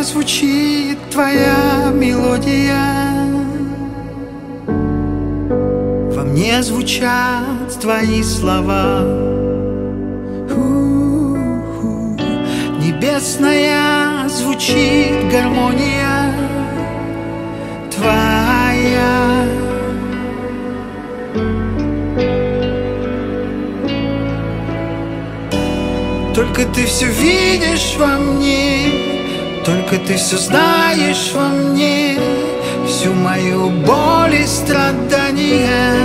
звучит твоя мелодия, во мне звучат твои слова. Небесная звучит гармония твоя. Только ты все видишь во мне, только ты все знаешь во мне, всю мою боль и страдания.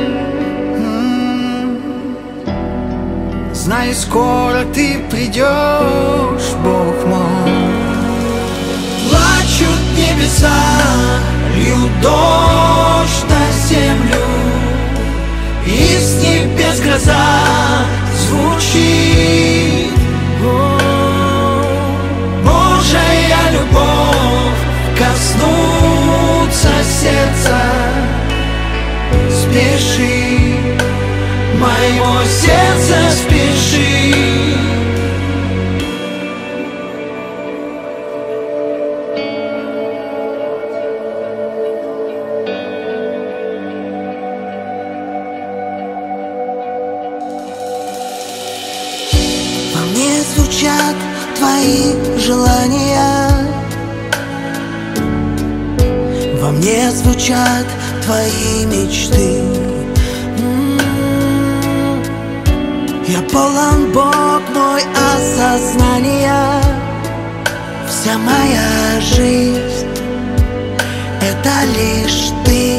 Знай, скоро ты придешь, Бог мой. Плачут небеса, льют дождь на землю, из небес гроза звучит. Божья любовь коснуться сердца спеши, моего сердца спеши. Во мне звучат твои желания, во мне звучат твои мечты. Я полон, Бог мой, осознания. Вся моя жизнь — это лишь ты.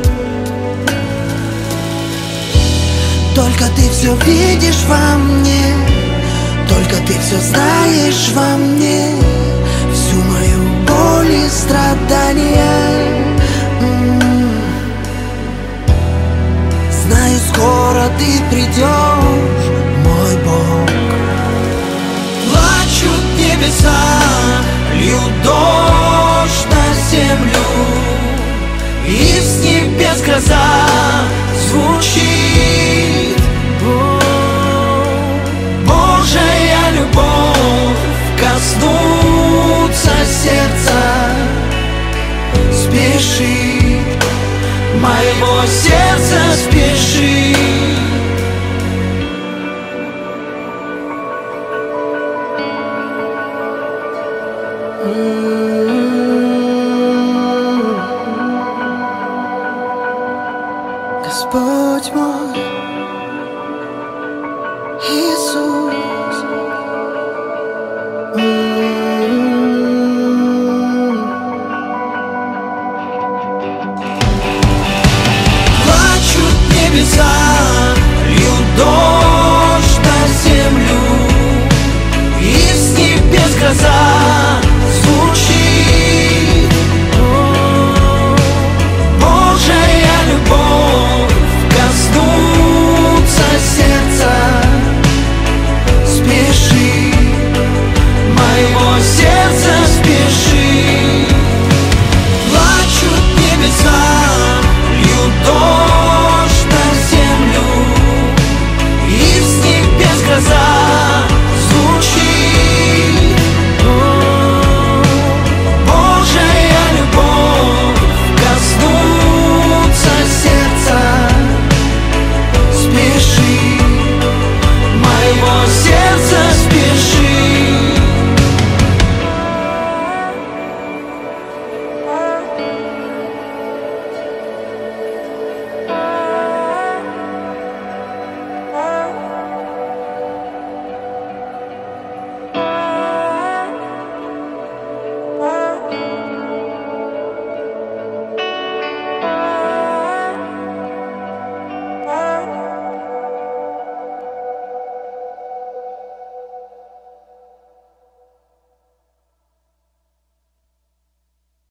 Только ты все видишь во мне, только ты все знаешь во мне, всю мою боль и страдания. Знаю, скоро ты придешь, мой Бог. Плачут небеса, льют дождь на землю, из небес гроза звучит. Божья любовь коснуться сердца спеши, моего сердца спеши.